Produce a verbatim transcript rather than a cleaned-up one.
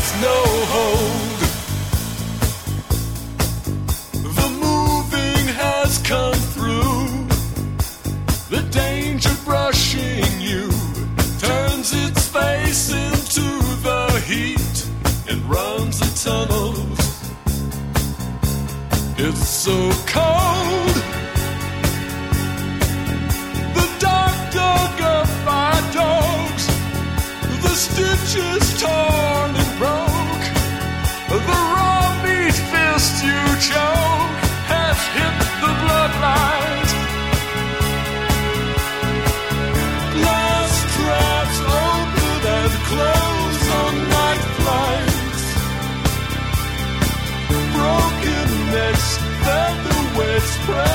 has no hold. The moving has come through. The danger brushing you turns its face into the heat and runs the tunnels. It's so cold. The dark dug up by dogs. The stitches torn and broke. The raw meat fist you choke has hit the bloodlines. Glass traps open and close on night flights. Broken necks, featherweight spread.